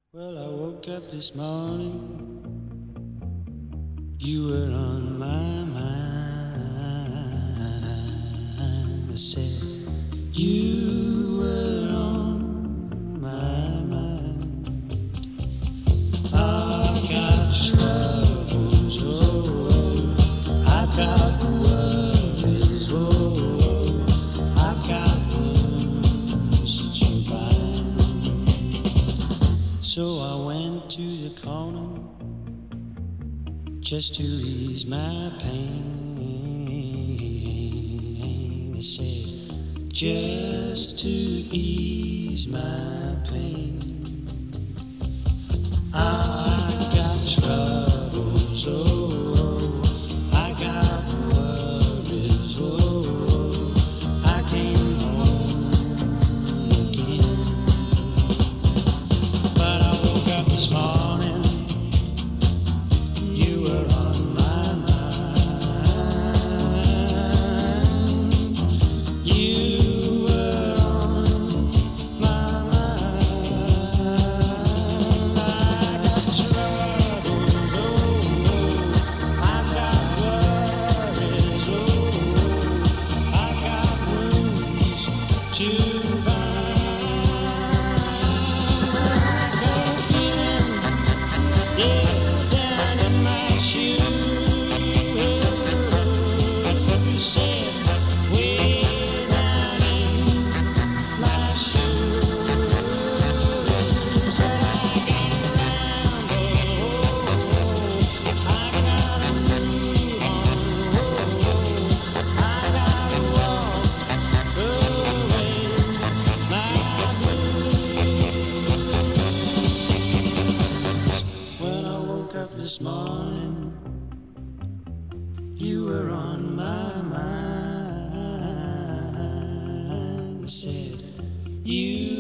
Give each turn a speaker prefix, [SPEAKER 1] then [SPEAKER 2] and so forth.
[SPEAKER 1] Well, I woke up this morning, you were on my mind. I said, you were on my mind. I've got troubles, oh, I've got worries, oh, I've got wounds to bind. So I went to the corner just to ease my pain. I said, just to ease my pain. I got troubles, oh, I got worries, oh, I came home again. But I woke up this morning, you were on my mind. You were on my mind. I got troubles, oh, I got worries, oh, I got wounds to bind. I got feeling, yeah, down in my shoes. Said, way down in my shoes. Said I gotta ramble, I gotta move on, I gotta walk away my blues. When I woke up this morning, you were on my mind. I said, you